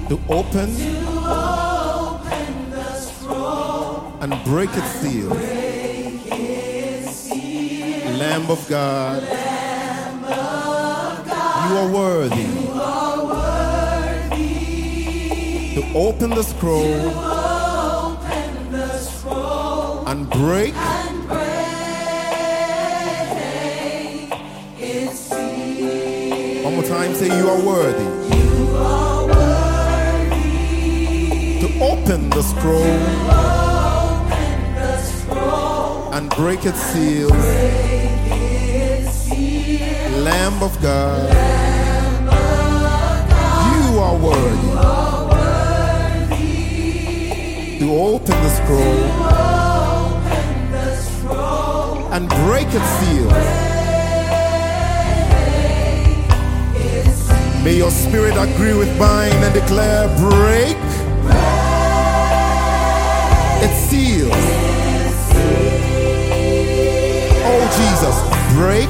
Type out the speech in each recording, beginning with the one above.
to open the scroll and break its seal. Lamb of God, you are worthy to open the scroll and break its seal. One more time, say you are worthy. To open the scroll and break its seal. Lamb of God, you are worthy to open the scroll and break its seal. May your spirit agree with mine and declare, break its seal. Oh Jesus, break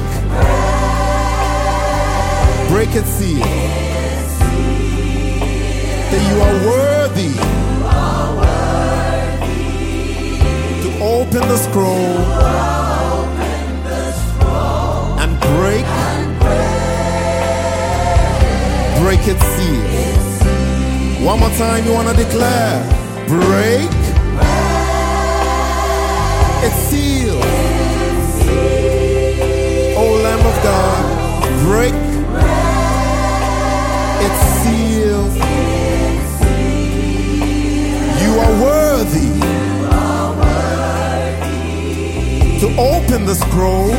its seal. That you are worthy to open the scroll and break its seal. One more time, you want to declare, break its seal. Oh Lamb of God, break its seal. You are worthy to open the scroll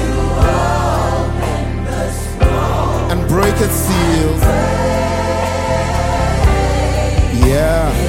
and break its seal. Yeah.